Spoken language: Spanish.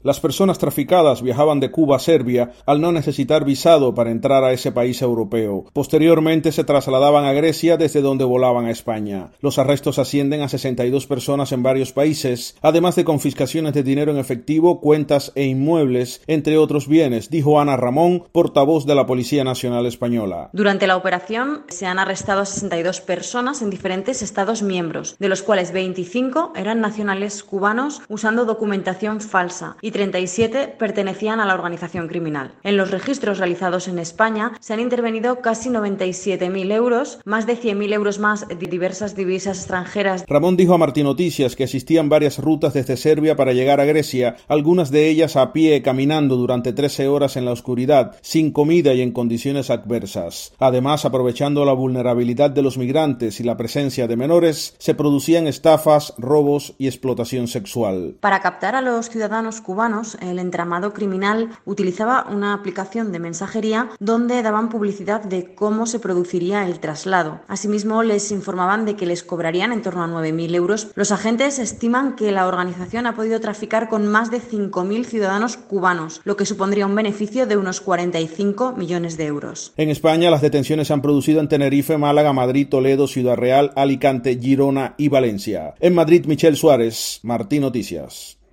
Las personas traficadas viajaban de Cuba a Serbia al no necesitar visado para entrar a ese país europeo. Posteriormente se trasladaban a Grecia, desde donde volaban a España. Los arrestos ascienden a 62 personas en varios países, además de confiscaciones de dinero en efectivo, cuentas e inmuebles, entre otros bienes, dijo Ana Ramón, portavoz de la Policía Nacional Española. Durante la operación se han arrestado a 62 personas en diferentes Estados miembros, de los cuales 25 eran nacionales cubanos usando documentación falsa y 37 pertenecían a la organización criminal. En los registros realizados en España se han intervenido casi 97.000 euros, más de 100.000 euros más de diversas divisas extranjeras. Ramón dijo a Martín Noticias que existían varias rutas desde Serbia para llegar a Grecia, algunas de ellas a pie, caminando durante 13 horas en la oscuridad, sin comida y en condiciones adversas. Además, aprovechando la vulnerabilidad de los migrantes y la presencia de menores, se producían estafas, robos y explotación sexual. Para captar a los ciudadanos cubanos, el entramado criminal utilizaba una aplicación de mensajería donde daban publicidad de cómo se produciría el traslado. Asimismo, les informaban de que les cobrarían en torno a 9.000 euros. Los agentes estiman que la organización ha podido traficar con más de 5.000 ciudadanos cubanos, lo que supondría un beneficio de unos 45 millones de euros. En España, las detenciones se han producido en Tenerife, Málaga, Madrid, Toledo, Ciudad Real, Alicante, Girona y Valencia. En Madrid, Michel Suárez, Martín Noticias.